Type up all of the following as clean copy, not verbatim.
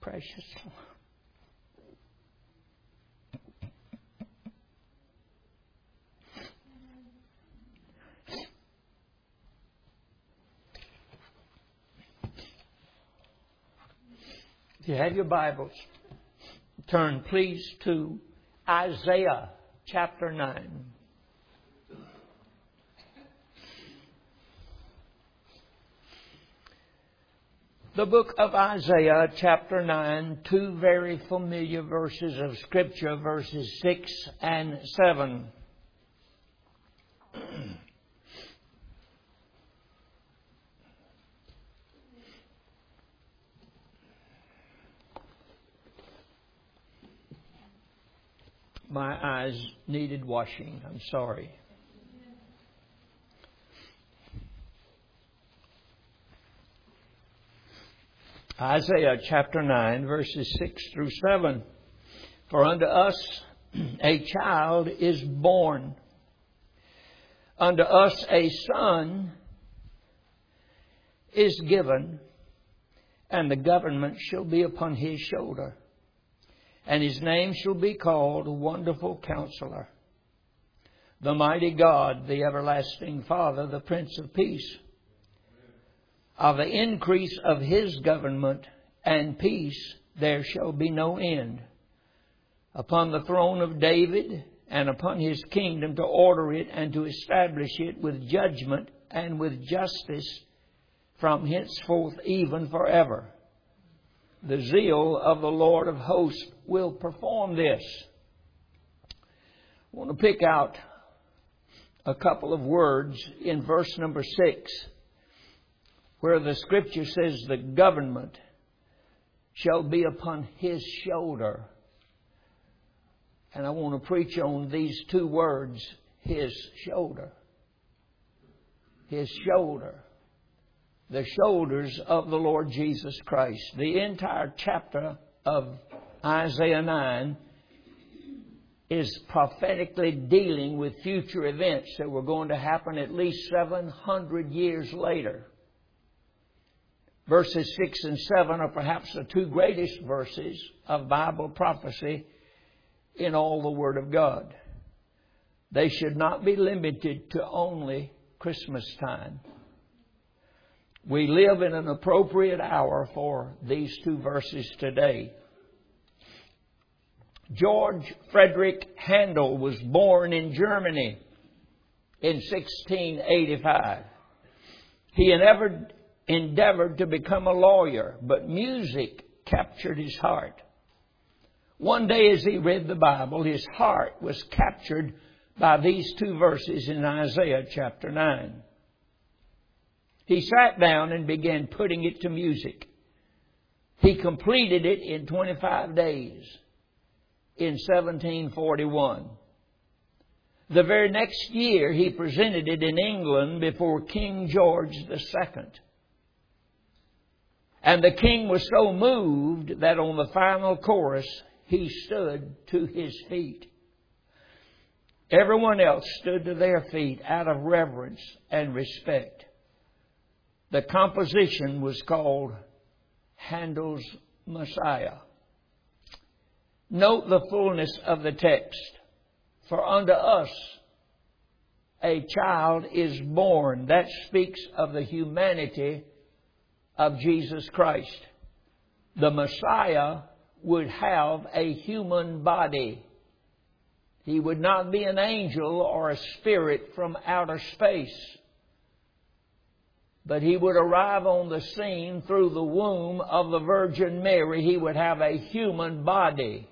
precious. If you have your Bibles, turn please to Isaiah chapter 9. The book of Isaiah chapter 9, two very familiar verses of Scripture, verses 6 and 7. My eyes needed washing. I'm sorry. Isaiah chapter 9, verses 6 through 7. For unto us a child is born, unto us a son is given, and the government shall be upon his shoulder. And his name shall be called Wonderful Counselor, the Mighty God, the Everlasting Father, the Prince of Peace. Of the increase of his government and peace there shall be no end, upon the throne of David and upon his kingdom, to order it and to establish it with judgment and with justice from henceforth even forever. The zeal of the Lord of hosts will perform this. I want to pick out a couple of words in verse number 6, where the Scripture says the government shall be upon his shoulder. And I want to preach on these two words, his shoulder. His shoulder. The shoulders of the Lord Jesus Christ. The entire chapter of Isaiah 9 is prophetically dealing with future events that were going to happen at least 700 years later. Verses 6 and 7 are perhaps the two greatest verses of Bible prophecy in all the Word of God. They should not be limited to only Christmas time. We live in an appropriate hour for these two verses today. George Frederick Handel was born in Germany in 1685. He endeavored to become a lawyer, but music captured his heart. One day as he read the Bible, his heart was captured by these two verses in Isaiah chapter 9. He sat down and began putting it to music. He completed it in 25 days in 1741. The very next year, he presented it in England before King George II. And the king was so moved that on the final chorus, he stood to his feet. Everyone else stood to their feet out of reverence and respect. The composition was called Handel's Messiah. Note the fullness of the text. For unto us a child is born. That speaks of the humanity of Jesus Christ. The Messiah would have a human body. He would not be an angel or a spirit from outer space. But he would arrive on the scene through the womb of the Virgin Mary. He would have a human body.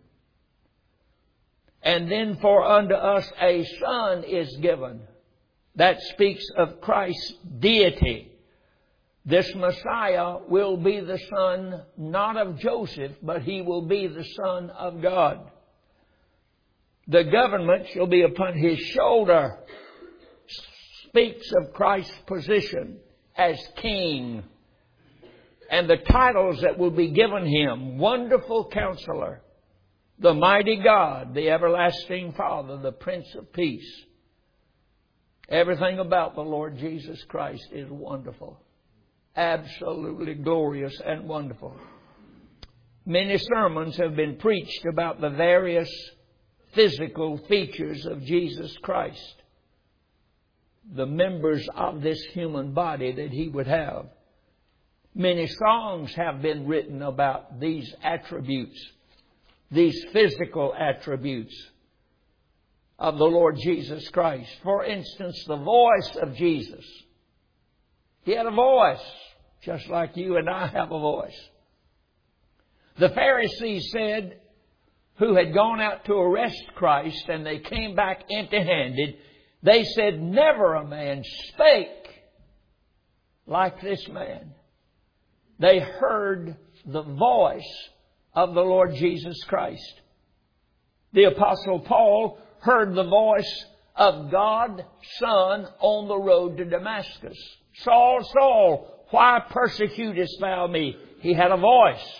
And then for unto us a son is given. That speaks of Christ's deity. This Messiah will be the son not of Joseph, but he will be the Son of God. The government shall be upon his shoulder. Speaks of Christ's position as king. And the titles that will be given him: Wonderful Counselor, the Mighty God, the Everlasting Father, the Prince of Peace. Everything about the Lord Jesus Christ is wonderful. Absolutely glorious and wonderful. many sermons have been preached about the various physical features of Jesus Christ, the members of this human body that He would have. Many songs have been written about these attributes, these physical attributes of the Lord Jesus Christ. For instance, the voice of Jesus. He had a voice, just like you and I have a voice. The Pharisees said, who had gone out to arrest Christ, and they came back empty-handed, they said, never a man spake like this man. They heard the voice of the Lord Jesus Christ. The Apostle Paul heard the voice of God, Son, on the road to Damascus. Saul, Saul, why persecutest thou me? He had a voice.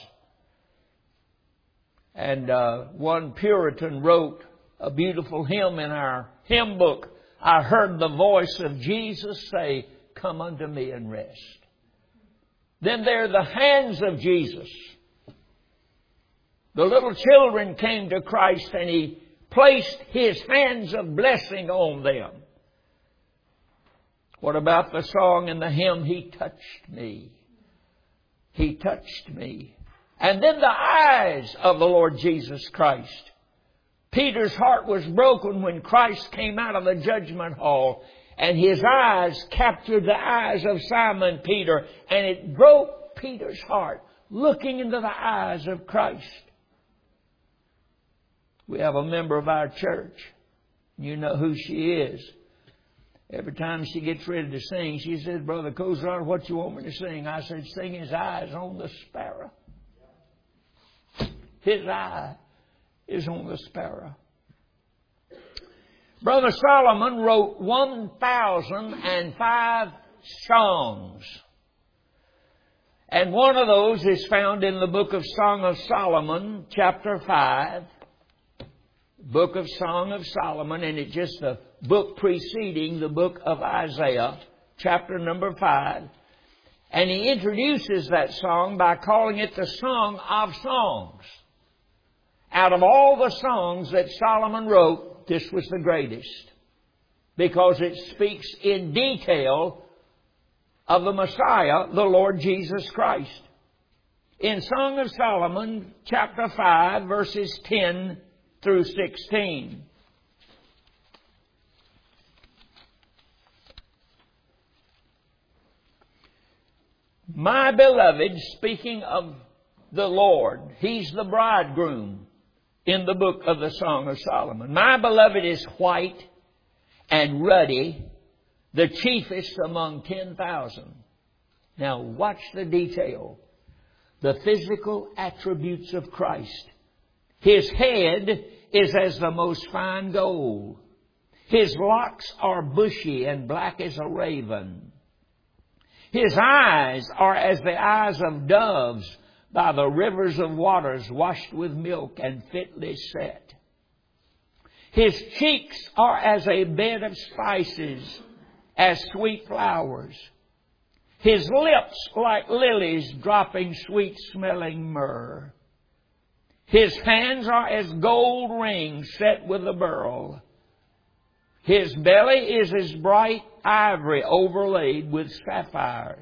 And one Puritan wrote a beautiful hymn in our hymn book. I heard the voice of Jesus say, come unto me and rest. Then there are the hands of Jesus. The little children came to Christ and He placed His hands of blessing on them. What about the song and the hymn, He touched me? He touched me. And then the eyes of the Lord Jesus Christ. Peter's heart was broken when Christ came out of the judgment hall, and His eyes captured the eyes of Simon Peter, and it broke Peter's heart, looking into the eyes of Christ. We have a member of our church. You know who she is. Every time she gets ready to sing, she says, Brother Kozar, what you want me to sing? I said, sing His eyes on the sparrow. His eye is on the sparrow. Brother Solomon wrote 1,005 songs. And one of those is found in the book of Song of Solomon, chapter 5. Book of Song of Solomon, and it's just the book preceding the book of Isaiah, chapter number 5. And he introduces that song by calling it the Song of Songs. Out of all the songs that Solomon wrote, this was the greatest, because it speaks in detail of the Messiah, the Lord Jesus Christ. In Song of Solomon, chapter 5, verses 10 through 16. My beloved, speaking of the Lord, He's the bridegroom in the book of the Song of Solomon. My beloved is white and ruddy, the chiefest among 10,000. Now watch the detail. The physical attributes of Christ. His head is as the most fine gold. His locks are bushy and black as a raven. His eyes are as the eyes of doves by the rivers of waters washed with milk and fitly set. His cheeks are as a bed of spices, as sweet flowers. His lips like lilies dropping sweet-smelling myrrh. His hands are as gold rings set with a beryl. His belly is as bright ivory overlaid with sapphires.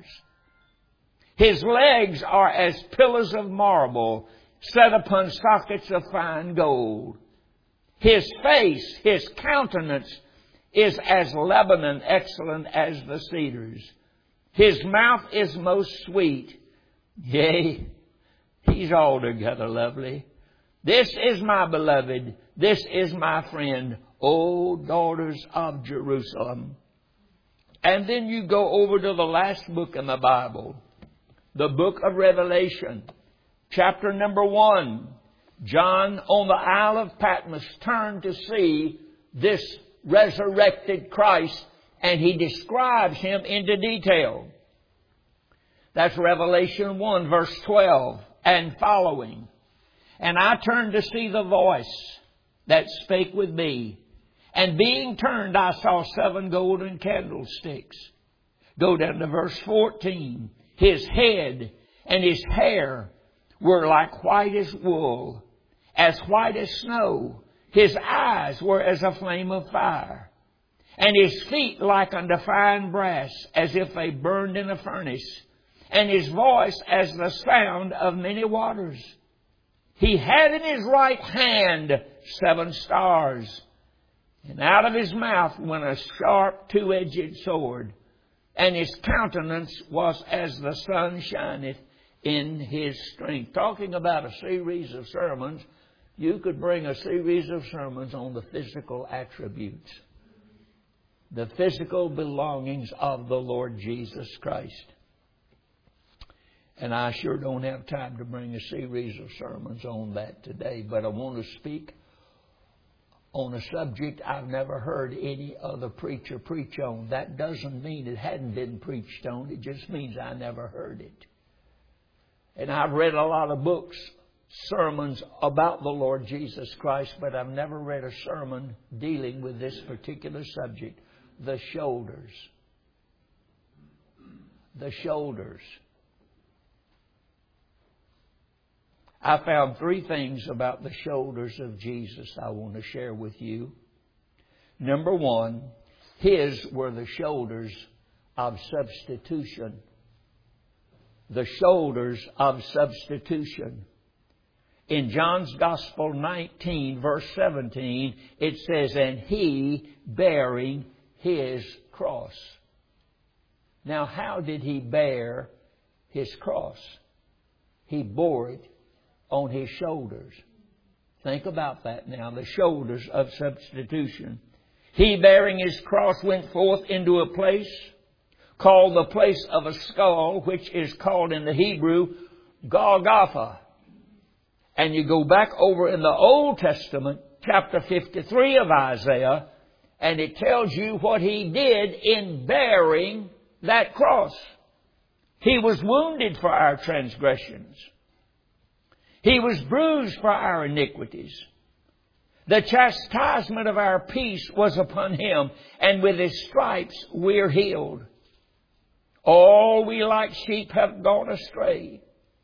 His legs are as pillars of marble set upon sockets of fine gold. His face, His countenance, is as Lebanon, excellent as the cedars. His mouth is most sweet. Yea, He's altogether lovely. This is my beloved. This is my friend. O daughters of Jerusalem. And then you go over to the last book in the Bible. The book of Revelation. Chapter number 1. John on the Isle of Patmos turned to see this resurrected Christ, and he describes Him into detail. That's Revelation 1 verse 12 and following. And I turned to see the voice that spake with me. And being turned, I saw 7 golden candlesticks. Go down to verse 14. His head and His hair were like white as wool, as white as snow. His eyes were as a flame of fire, and his feet like unto fine brass, as if they burned in a furnace, and his voice as the sound of many waters. He had in his right hand 7 stars, and out of his mouth went a sharp 2-edged sword, and his countenance was as the sun shineth in his strength. Talking about a series of sermons, you could bring a series of sermons on the physical attributes, the physical belongings of the Lord Jesus Christ. And I sure don't have time to bring a series of sermons on that today, but I want to speak on a subject I've never heard any other preacher preach on. That doesn't mean it hadn't been preached on. It just means I never heard it. And I've read a lot of books, sermons about the Lord Jesus Christ, but I've never read a sermon dealing with this particular subject, the shoulders. The shoulders. I found 3 things about the shoulders of Jesus I want to share with you. Number 1, His were the shoulders of substitution. The shoulders of substitution. In John's Gospel 19, verse 17, it says, and He bearing His cross. Now, how did He bear His cross? He bore it on His shoulders. Think about that now, the shoulders of substitution. He bearing His cross went forth into a place called the place of a skull, which is called in the Hebrew Golgotha. And you go back over in the Old Testament, chapter 53 of Isaiah, and it tells you what He did in bearing that cross. He was wounded for our transgressions. He was bruised for our iniquities. The chastisement of our peace was upon Him, and with His stripes we're healed. All we like sheep have gone astray.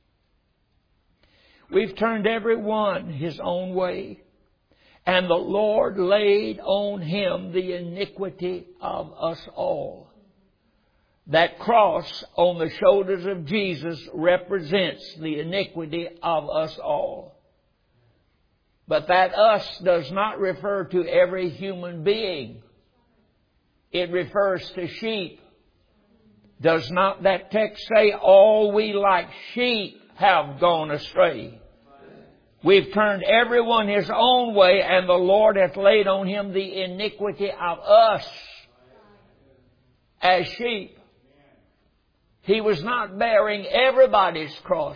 We've turned every one his own way, and the Lord laid on Him the iniquity of us all. That cross on the shoulders of Jesus represents the iniquity of us all. But that us does not refer to every human being. It refers to sheep. Does not that text say, all we like sheep have gone astray? We've turned everyone his own way, and the Lord hath laid on Him the iniquity of us as sheep. He was not bearing everybody's cross.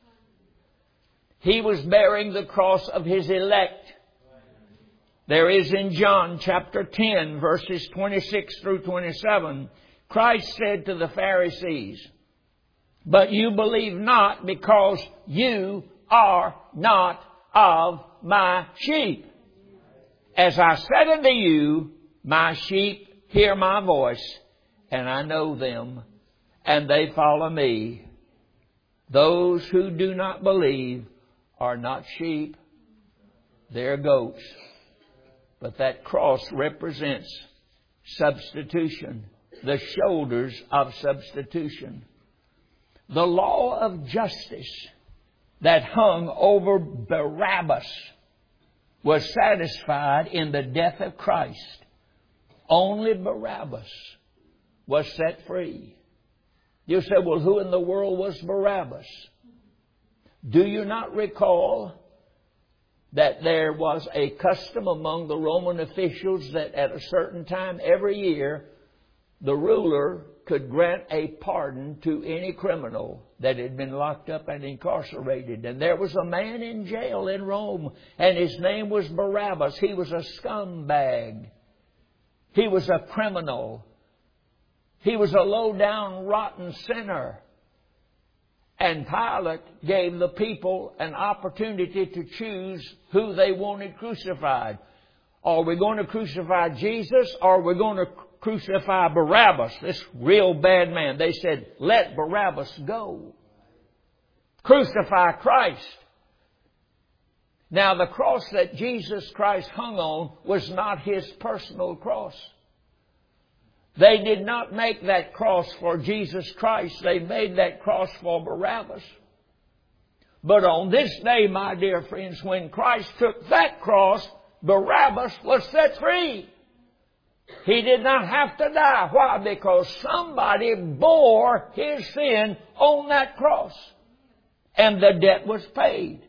He was bearing the cross of His elect. There is in John chapter 10, verses 26 through 27, Christ said to the Pharisees, but you believe not because you are not of my sheep. As I said unto you, my sheep hear my voice, and I know them, and they follow me. Those who do not believe are not sheep, they're goats. But that cross represents substitution, the shoulders of substitution. The law of justice that hung over Barabbas was satisfied in the death of Christ. Only Barabbas was set free. You say, well, who in the world was Barabbas? Do you not recall that there was a custom among the Roman officials that at a certain time every year the ruler could grant a pardon to any criminal that had been locked up and incarcerated? And there was a man in jail in Rome, and his name was Barabbas. He was a scumbag. He was a criminal. He was a low-down, rotten sinner. And Pilate gave the people an opportunity to choose who they wanted crucified. Are we going to crucify Jesus, or are we going to crucify Barabbas, this real bad man? They said, let Barabbas go. Crucify Christ. Now, the cross that Jesus Christ hung on was not His personal cross. They did not make that cross for Jesus Christ. They made that cross for Barabbas. But on this day, my dear friends, when Christ took that cross, Barabbas was set free. He did not have to die. Why? Because somebody bore his sin on that cross. And the debt was paid.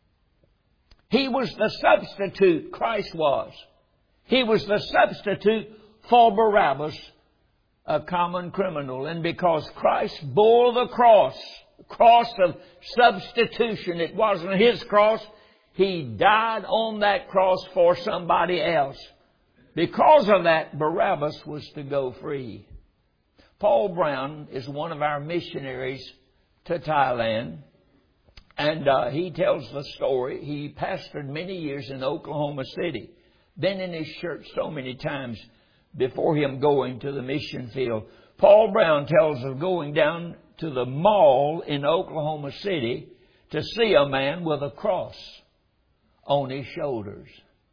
He was the substitute, Christ was. He was the substitute for Barabbas, a common criminal. And because Christ bore the cross of substitution, it wasn't His cross, He died on that cross for somebody else. Because of that, Barabbas was to go free. Paul Brown is one of our missionaries to Thailand. And he tells the story. He pastored many years in Oklahoma City. Been in his church so many times before him going to the mission field. Paul Brown tells of going down to the mall in Oklahoma City to see a man with a cross on his shoulders.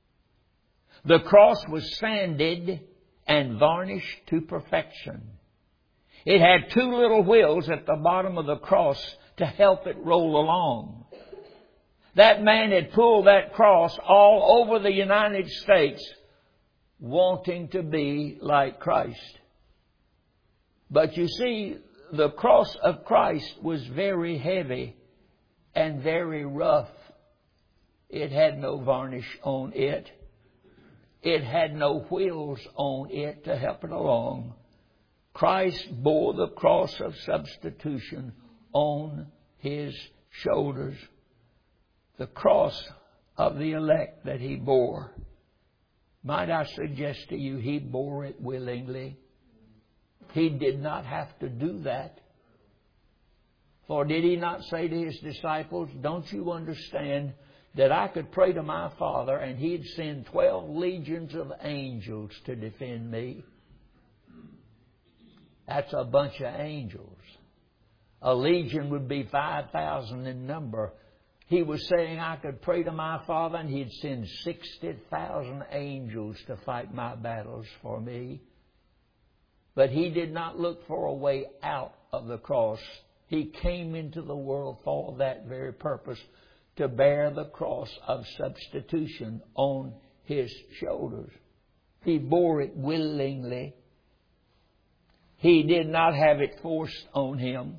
The cross was sanded and varnished to perfection. It had two little wheels at the bottom of the cross to help it roll along. That man had pulled that cross all over the United States, wanting to be like Christ. But you see, the cross of Christ was very heavy and very rough. It had no varnish on it. It had no wheels on it to help it along. Christ bore the cross of substitution on His shoulders. The cross of the elect that He bore. Might I suggest to you, He bore it willingly. He did not have to do that. For did He not say to His disciples, don't you understand that I could pray to my Father and He'd send 12 legions of angels to defend me? That's a bunch of angels. A legion would be 5,000 in number. He was saying I could pray to my Father and He'd send 60,000 angels to fight my battles for me. But He did not look for a way out of the cross. He came into the world for that very purpose, to bear the cross of substitution on His shoulders. He bore it willingly. He did not have it forced on Him.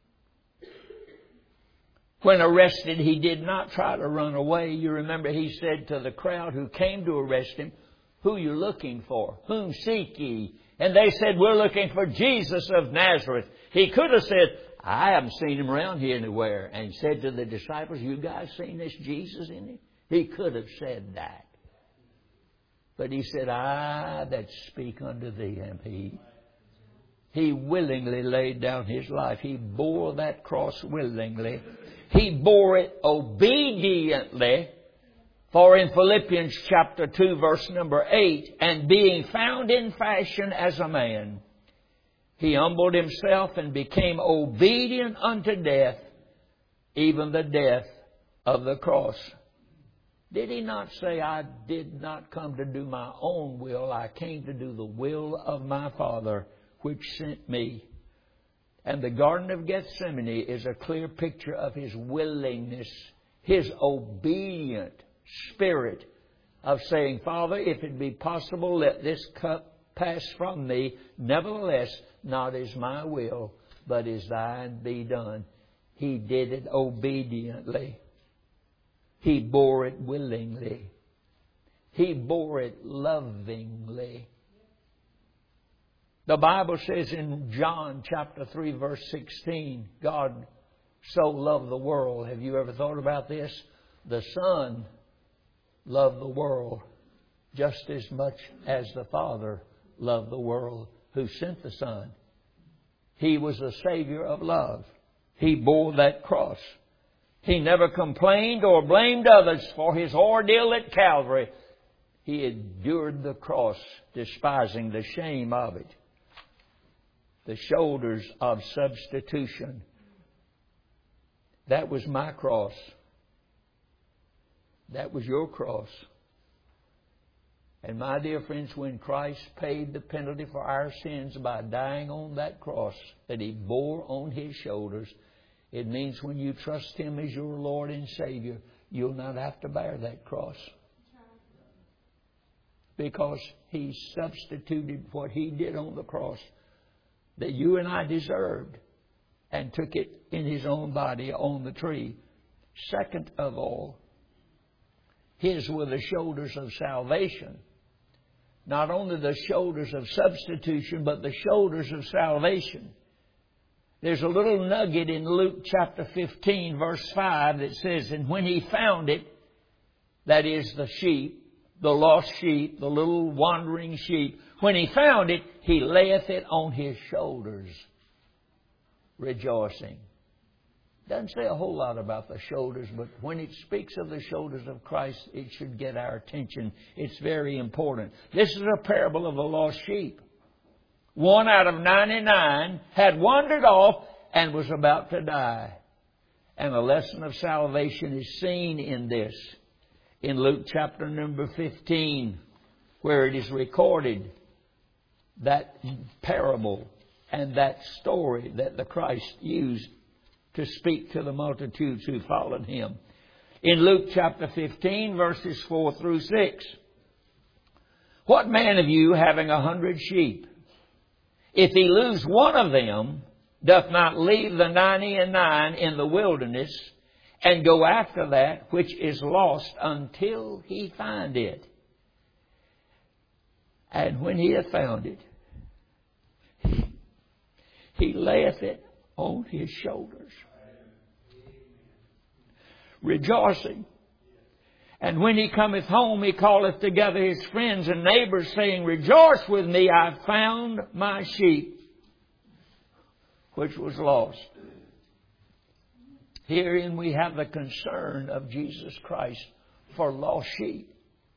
When arrested, He did not try to run away. You remember He said to the crowd who came to arrest Him, who are you looking for? Whom seek ye? And they said, we're looking for Jesus of Nazareth. He could have said, I haven't seen Him around here anywhere. And said to the disciples, you guys seen this Jesus in Him? He could have said that. But He said, I that speak unto thee am He. He willingly laid down His life. He bore that cross willingly. He bore it obediently. For in Philippians chapter 2 verse number 8, and being found in fashion as a man, He humbled Himself and became obedient unto death, even the death of the cross. Did He not say, I did not come to do my own will, I came to do the will of my Father which sent me? And the Garden of Gethsemane is a clear picture of His willingness, His obedient spirit of saying, Father, if it be possible, let this cup pass from me. Nevertheless, not as my will, but as thine be done. He did it obediently. He bore it willingly. He bore it lovingly. The Bible says in John chapter 3 verse 16, God so loved the world. Have you ever thought about this? The Son loved the world just as much as the Father loved the world who sent the Son. He was the Savior of love. He bore that cross. He never complained or blamed others for His ordeal at Calvary. He endured the cross, despising the shame of it. The shoulders of substitution. That was my cross. That was your cross. And my dear friends, when Christ paid the penalty for our sins by dying on that cross that He bore on His shoulders, it means when you trust Him as your Lord and Savior, you'll not have to bear that cross. Because He substituted what He did on the cross that you and I deserved and took it in His own body on the tree. Second of all, His were the shoulders of salvation. Not only the shoulders of substitution, but the shoulders of salvation. There's a little nugget in Luke chapter 15, verse 5 that says, and when He found it, that is the sheep, the lost sheep, the little wandering sheep, when He found it, He layeth it on His shoulders, rejoicing. Doesn't say a whole lot about the shoulders, but when it speaks of the shoulders of Christ, it should get our attention. It's very important. This is a parable of the lost sheep. One out of 99 had wandered off and was about to die. And a lesson of salvation is seen in this. In Luke chapter number 15, where it is recorded that parable and that story that the Christ used to speak to the multitudes who followed Him. In Luke chapter 15, verses 4 through 6. What man of you, having 100 sheep, if he lose one of them, doth not leave the 99 in the wilderness, and go after that which is lost until he find it? And when he hath found it, he layeth it on his shoulders, rejoicing. And when he cometh home, he calleth together his friends and neighbors, saying, rejoice with me, I have found my sheep, which was lost. Herein we have the concern of Jesus Christ for lost sheep.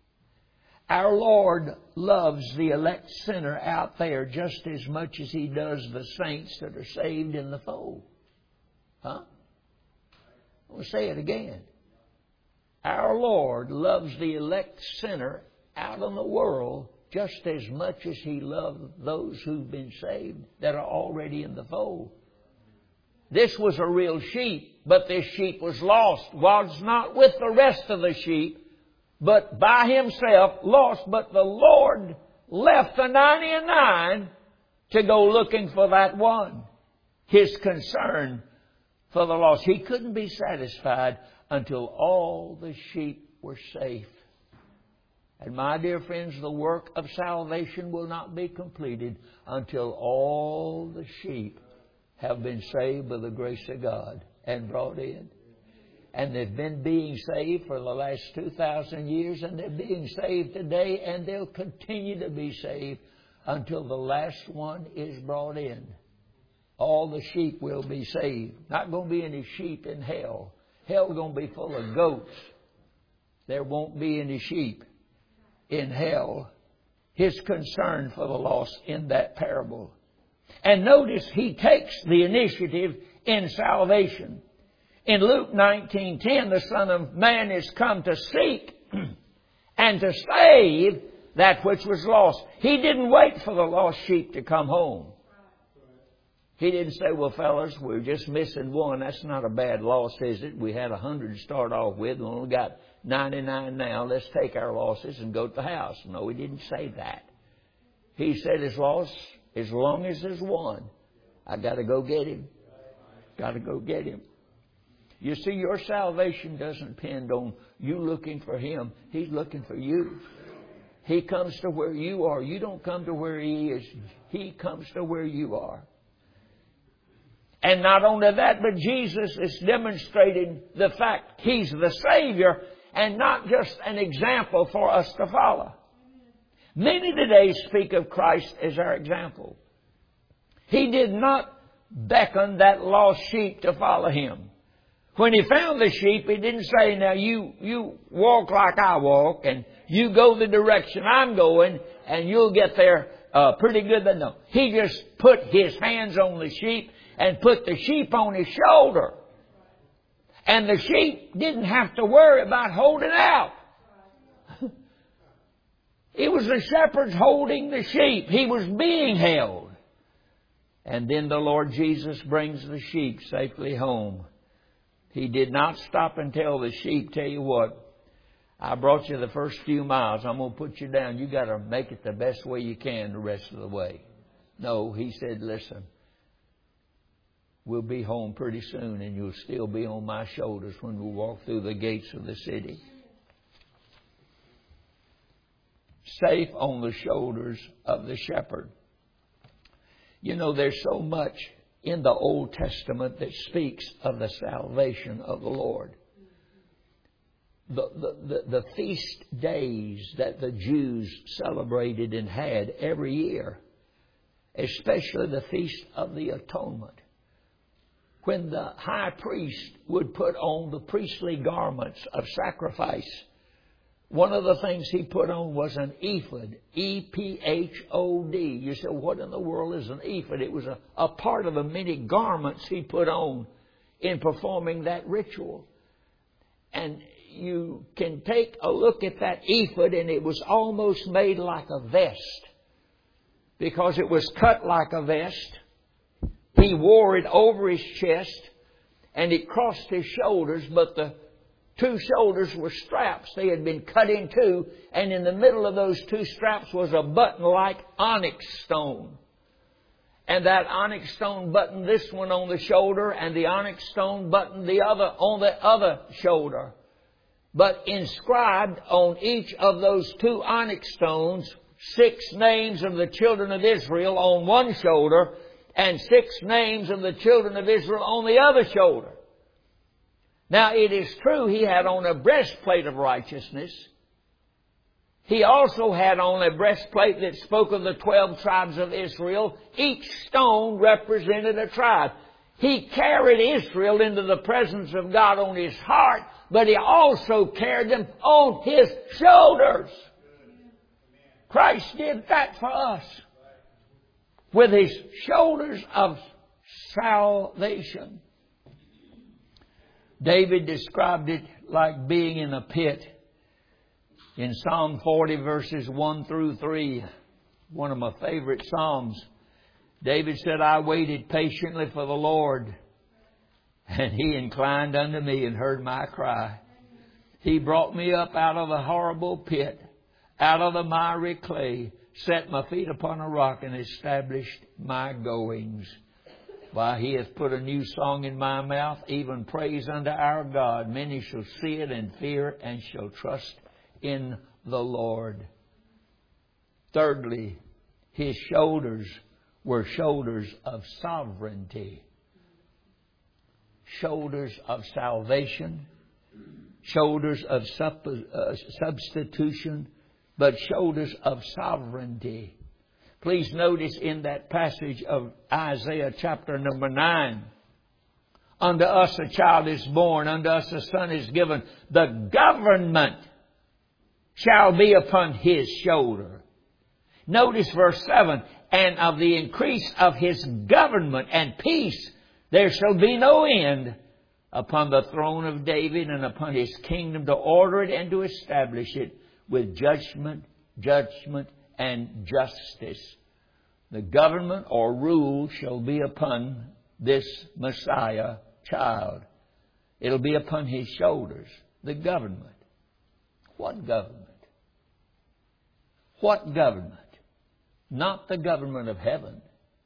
Our Lord loves the elect sinner out there just as much as He does the saints that are saved in the fold. Huh? I'll say it again. Our Lord loves the elect sinner out in the world just as much as He loves those who've been saved that are already in the fold. This was a real sheep, but this sheep was lost. Was not with the rest of the sheep, but by himself lost. But the Lord left the 99 to go looking for that one. His concern for the lost. He couldn't be satisfied until all the sheep were safe. And my dear friends, the work of salvation will not be completed until all the sheep have been saved by the grace of God and brought in. And they've been being saved for the last 2,000 years, and they're being saved today, and they'll continue to be saved until the last one is brought in. All the sheep will be saved. Not going to be any sheep in hell. Hell's going to be full of goats. There won't be any sheep in hell. His concern for the lost in that parable. And notice He takes the initiative in salvation. In Luke 19:10, the Son of Man is come to seek and to save that which was lost. He didn't wait for the lost sheep to come home. He didn't say, well, fellas, we're just missing one. That's not a bad loss, is it? We had 100 to start off with. We only got 99 now. Let's take our losses and go to the house. No, He didn't say that. He said, as long as there's one, I got to go get him. Got to go get him. You see, your salvation doesn't depend on you looking for Him. He's looking for you. He comes to where you are. You don't come to where He is. He comes to where you are. And not only that, but Jesus is demonstrating the fact He's the Savior and not just an example for us to follow. Many today speak of Christ as our example. He did not beckon that lost sheep to follow Him. When He found the sheep, He didn't say, now you walk like I walk and you go the direction I'm going and you'll get there pretty good. No. He just put His hands on the sheep and put the sheep on His shoulder. And the sheep didn't have to worry about holding out. It was the shepherds holding the sheep. He was being held. And then the Lord Jesus brings the sheep safely home. He did not stop and tell the sheep, tell you what, I brought you the first few miles. I'm going to put you down. You got to make it the best way you can the rest of the way. No, He said, listen, we'll be home pretty soon and you'll still be on my shoulders when we walk through the gates of the city. Safe on the shoulders of the shepherd. You know, there's so much in the Old Testament that speaks of the salvation of the Lord. The feast days that the Jews celebrated and had every year, especially the Feast of the Atonement, when the high priest would put on the priestly garments of sacrifice, one of the things he put on was an ephod, E-P-H-O-D. You say, what in the world is an ephod? It was a part of the many garments he put on in performing that ritual. And you can take a look at that ephod, and it was almost made like a vest, because it was cut like a vest. He wore it over his chest, and it crossed his shoulders, but the two shoulders were straps. They had been cut in two, and in the middle of those two straps was a button like onyx stone. And that onyx stone buttoned this one on the shoulder, and the onyx stone buttoned the other on the other shoulder. But inscribed on each of those two onyx stones, 6 names of the children of Israel on one shoulder, and 6 names of the children of Israel on the other shoulder. Now, it is true he had on a breastplate of righteousness. He also had on a breastplate that spoke of the 12 tribes of Israel. Each stone represented a tribe. He carried Israel into the presence of God on his heart, but he also carried them on his shoulders. Christ did that for us with his shoulders of salvation. David described it like being in a pit. In Psalm 40 verses 1 through 3, one of my favorite Psalms, David said, I waited patiently for the Lord, and He inclined unto me and heard my cry. He brought me up out of the horrible pit, out of the miry clay, set my feet upon a rock, and established my goings. Why, He hath put a new song in my mouth, even praise unto our God. Many shall see it and fear and shall trust in the Lord. Thirdly, His shoulders were shoulders of sovereignty. Shoulders of salvation. Shoulders of substitution. But shoulders of sovereignty. Please notice in that passage of Isaiah chapter number 9. Unto us a child is born, unto us a son is given. The government shall be upon His shoulder. Notice verse 7. And of the increase of His government and peace there shall be no end upon the throne of David and upon His kingdom, to order it and to establish it with judgment, and justice. The government or rule shall be upon this Messiah child. It'll be upon His shoulders. The government. What government? What government? Not the government of heaven.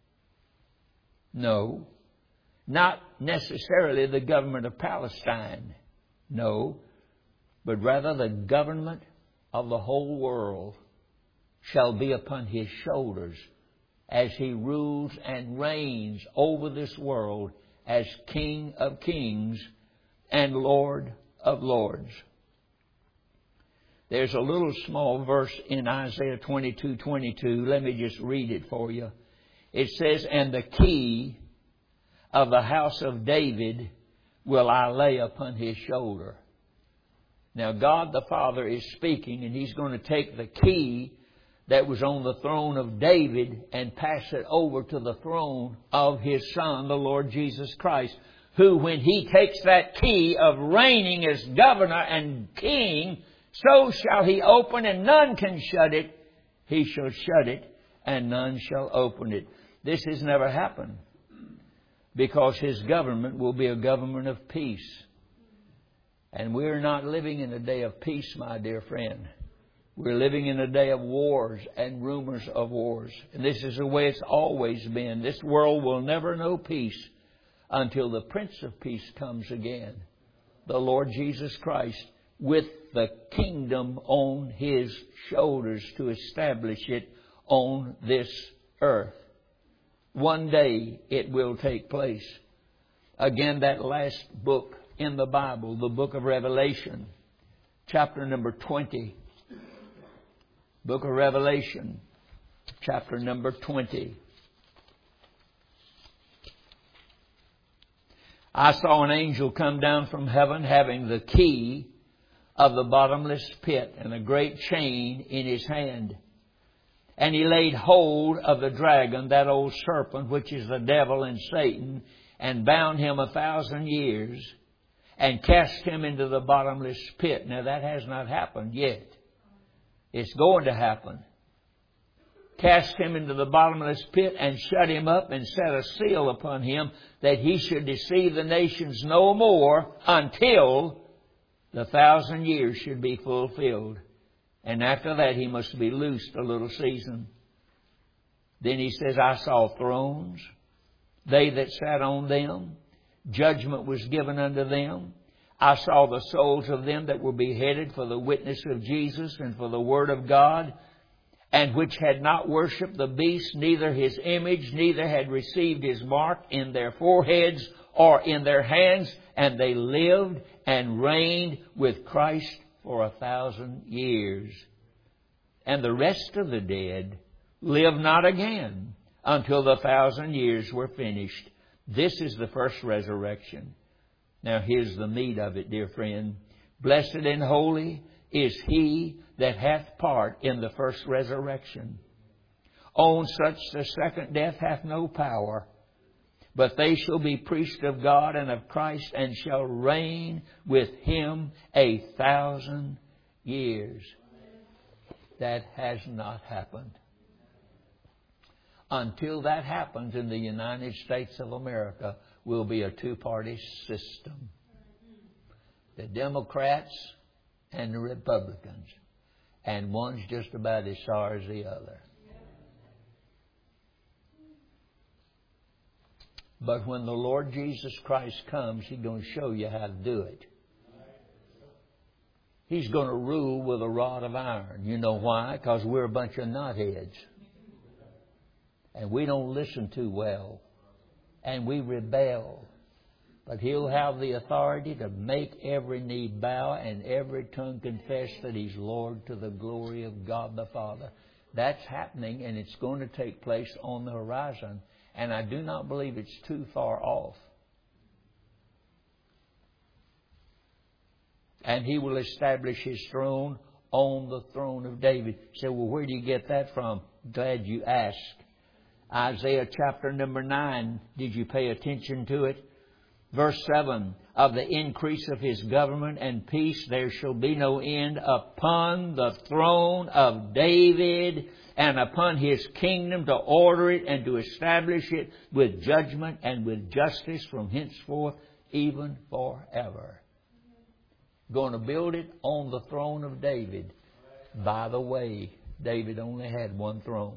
No. Not necessarily the government of Palestine. No. But rather the government of the whole world shall be upon His shoulders as He rules and reigns over this world as King of kings and Lord of lords. There's a little small verse in Isaiah 22:22. Let me just read it for you. It says, and the key of the house of David will I lay upon His shoulder. Now God the Father is speaking, and He's going to take the key that was on the throne of David and pass it over to the throne of His Son, the Lord Jesus Christ, who, when He takes that key of reigning as governor and king, so shall He open, and none can shut it. He shall shut it, and none shall open it. This has never happened, because His government will be a government of peace. And we're not living in a day of peace, my dear friend. We're living in a day of wars and rumors of wars. And this is the way it's always been. This world will never know peace until the Prince of Peace comes again, the Lord Jesus Christ, with the kingdom on His shoulders to establish it on this earth. One day it will take place. Again, that last book in the Bible, the book of Revelation, chapter number 20. Book of Revelation, chapter number 20. I saw an angel come down from heaven having the key of the bottomless pit and a great chain in his hand. And he laid hold of the dragon, that old serpent, which is the devil and Satan, and bound him 1,000 years, and cast him into the bottomless pit. Now that has not happened yet. It's going to happen. Cast him into the bottomless pit and shut him up and set a seal upon him, that he should deceive the nations no more until the 1,000 years should be fulfilled. And after that he must be loosed a little season. Then he says, I saw thrones, they that sat on them. Judgment was given unto them. I saw the souls of them that were beheaded for the witness of Jesus and for the word of God, and which had not worshipped the beast, neither his image, neither had received his mark in their foreheads or in their hands, and they lived and reigned with Christ for 1,000 years. And the rest of the dead lived not again until the 1,000 years were finished. This is the first resurrection. Now here's the meat of it, dear friend. Blessed and holy is he that hath part in the first resurrection. On such the second death hath no power, but they shall be priests of God and of Christ, and shall reign with Him 1,000 years. That has not happened. Until that happens in the United States of America, will be a two-party system. The Democrats and the Republicans. And one's just about as sorry as the other. But when the Lord Jesus Christ comes, He's going to show you how to do it. He's going to rule with a rod of iron. You know why? Because we're a bunch of knotheads. And we don't listen too well. And we rebel. But He'll have the authority to make every knee bow and every tongue confess that He's Lord, to the glory of God the Father. That's happening, and it's going to take place on the horizon. And I do not believe it's too far off. And He will establish His throne on the throne of David. You say, well, where do you get that from? Glad you asked. Isaiah chapter number 9. Did you pay attention to it? Verse 7. Of the increase of His government and peace there shall be no end upon the throne of David and upon His kingdom, to order it and to establish it with judgment and with justice from henceforth even forever. Going to build it on the throne of David. By the way, David only had one throne.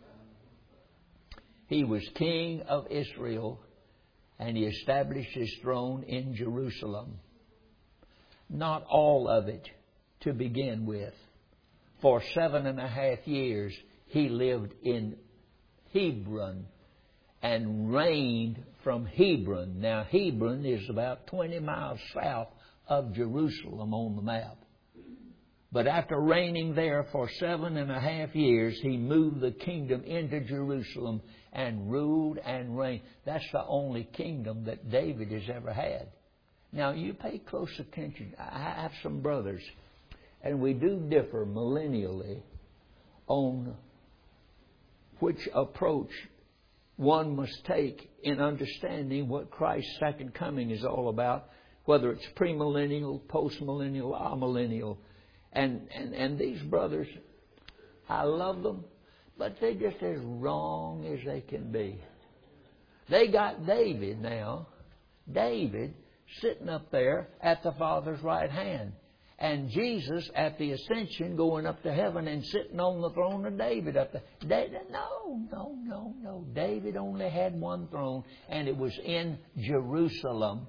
He was king of Israel, and he established his throne in Jerusalem. Not all of it to begin with. For 7.5 years, he lived in Hebron and reigned from Hebron. Now, Hebron is about 20 miles south of Jerusalem on the map. But after reigning there for 7.5 years, he moved the kingdom into Jerusalem and ruled and reigned. That's the only kingdom that David has ever had. Now, you pay close attention. I have some brothers, and we do differ millennially on which approach one must take in understanding what Christ's second coming is all about, whether it's premillennial, postmillennial, amillennial. And these brothers, I love them, but they're just as wrong as they can be. They got David now, David sitting up there at the Father's right hand. And Jesus at the ascension going up to heaven and sitting on the throne of David up there. No. David only had one throne, and it was in Jerusalem.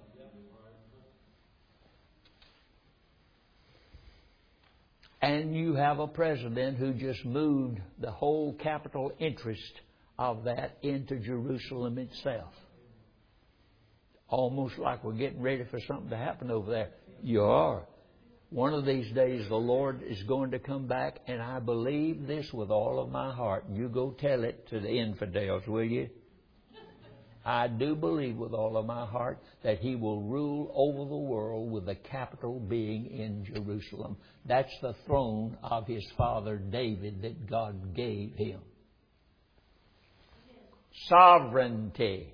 And you have a president who just moved the whole capital interest of that into Jerusalem itself. Almost like we're getting ready for something to happen over there. You are. One of these days the Lord is going to come back, and I believe this with all of my heart. You go tell it to the infidels, will you? I do believe with all of my heart that He will rule over the world with the capital being in Jerusalem. That's the throne of His father David that God gave him. Sovereignty.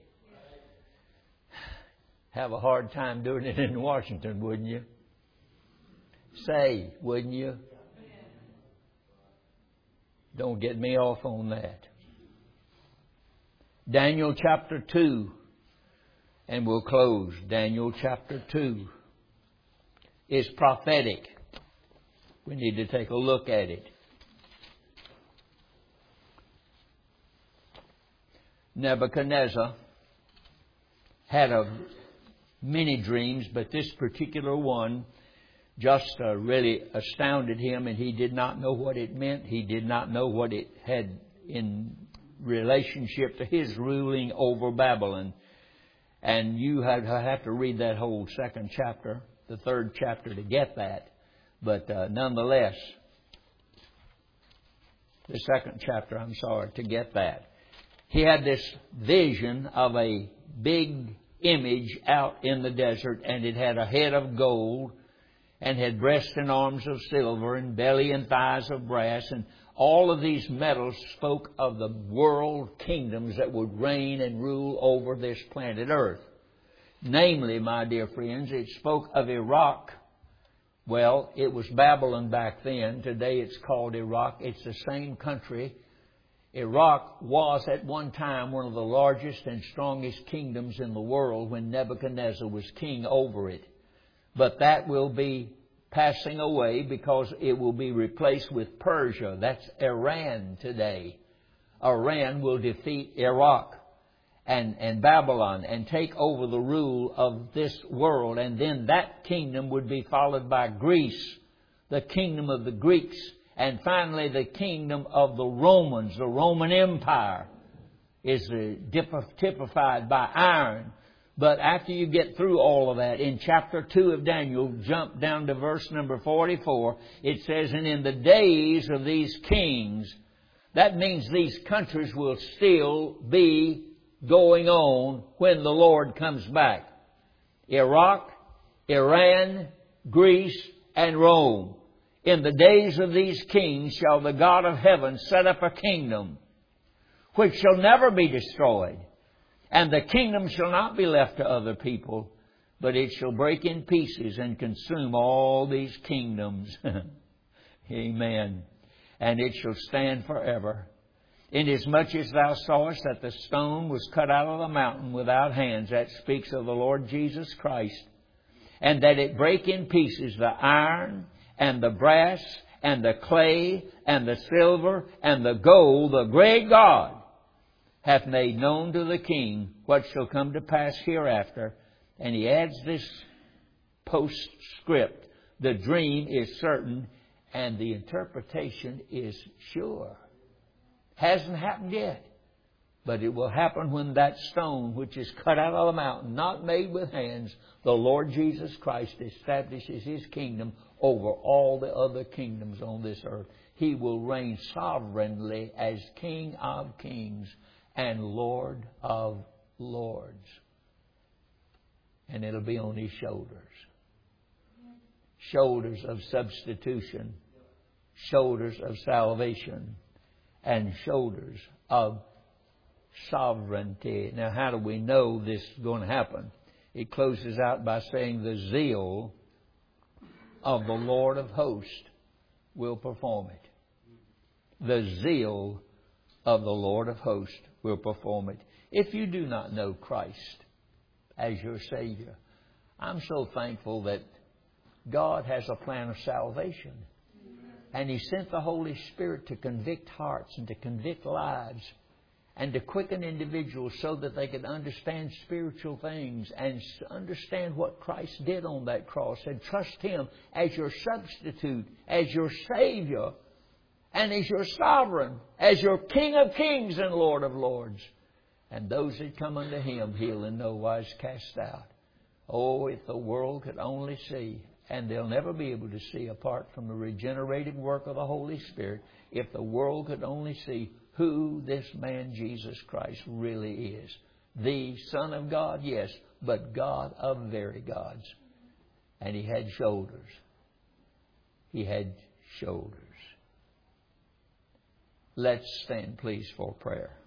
Have a hard time doing it in Washington, wouldn't you? Say, wouldn't you? Don't get me off on that. Daniel chapter 2, and we'll close. Daniel chapter 2 is prophetic. We need to take a look at it. Nebuchadnezzar had many dreams, but this particular one just really astounded him, and he did not know what it meant. He did not know what it had in relationship to his ruling over Babylon. And you have to read that whole second chapter, the third chapter, to get that. But nonetheless, the second chapter, to get that. He had this vision of a big image out in the desert, and it had a head of gold, and had breasts and arms of silver, and belly and thighs of brass, and all of these metals spoke of the world kingdoms that would reign and rule over this planet Earth. Namely, my dear friends, it spoke of Iraq. Well, it was Babylon back then. Today it's called Iraq. It's the same country. Iraq was at one time one of the largest and strongest kingdoms in the world when Nebuchadnezzar was king over it. But that will be passing away because it will be replaced with Persia. That's Iran today. Iran will defeat Iraq and Babylon and take over the rule of this world. And then that kingdom would be followed by Greece, the kingdom of the Greeks. And finally the kingdom of the Romans. The Roman Empire is typified by iron. But after you get through all of that, in chapter 2 of Daniel, jump down to verse number 44, it says, and in the days of these kings, that means these countries will still be going on when the Lord comes back. Iraq, Iran, Greece, and Rome. In the days of these kings shall the God of heaven set up a kingdom which shall never be destroyed. And the kingdom shall not be left to other people, but it shall break in pieces and consume all these kingdoms. Amen. And it shall stand forever. Inasmuch as thou sawest that the stone was cut out of the mountain without hands, that speaks of the Lord Jesus Christ, and that it break in pieces the iron and the brass and the clay and the silver and the gold, the great God hath made known to the king what shall come to pass hereafter. And he adds this postscript. The dream is certain and the interpretation is sure. Hasn't happened yet. But it will happen when that stone which is cut out of the mountain, not made with hands, the Lord Jesus Christ establishes His kingdom over all the other kingdoms on this earth. He will reign sovereignly as King of kings and Lord of lords. And it'll be on His shoulders. Shoulders of substitution. Shoulders of salvation. And shoulders of sovereignty. Now, how do we know this is going to happen? It closes out by saying the zeal of the Lord of hosts will perform it. The zeal of the Lord of hosts will perform it. If you do not know Christ as your Savior, I'm so thankful that God has a plan of salvation. And He sent the Holy Spirit to convict hearts and to convict lives and to quicken individuals so that they could understand spiritual things and understand what Christ did on that cross and trust Him as your substitute, as your Savior, and as your sovereign, as your King of kings and Lord of lords. And those that come unto Him, He'll in no wise cast out. Oh, if the world could only see, and they'll never be able to see apart from the regenerating work of the Holy Spirit, if the world could only see who this man Jesus Christ really is. The Son of God, yes, but God of very gods. And He had shoulders. He had shoulders. Let's stand, please, for prayer.